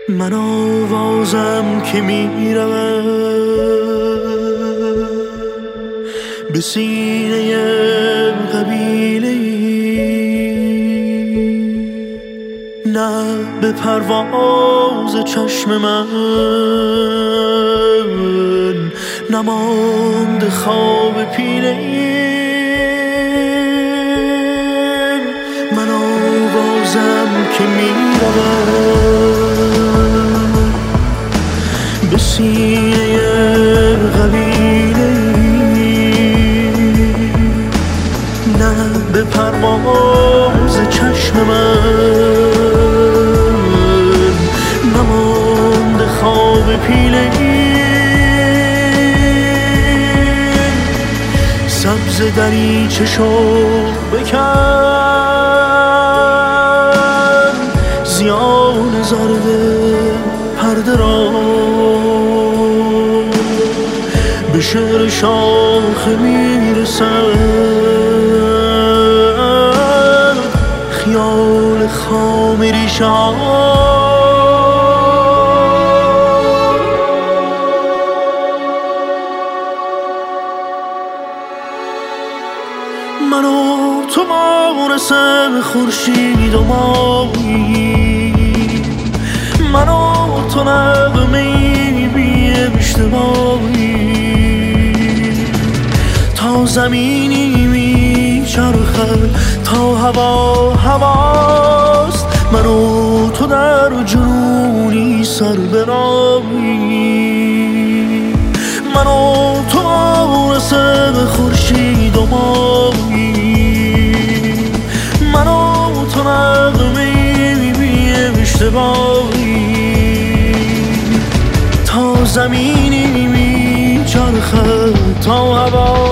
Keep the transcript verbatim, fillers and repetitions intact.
من آوازم که می رود به سینه قبیله نه به پرواز چشم من نماند خواب پیله من آوازم که می رود به سینه قبیله نه به پرواز چشم من نماند خواب پیله سبز دریچه شو بکن زیان زرد پرده را به شعر شاخه میرسد خیال خام ریشه ها من و تو مانسم خورشید و ماهی من و تو نغمه‌ای بی اشتباهی تا زمینی میچرخد تا هوا هواست من و تو در جنونی سر برایی من و تو مانسم خورشید و ماهی من و تو نغمه‌ای بی اشتباهی تا زمینی میچرخد تا هوا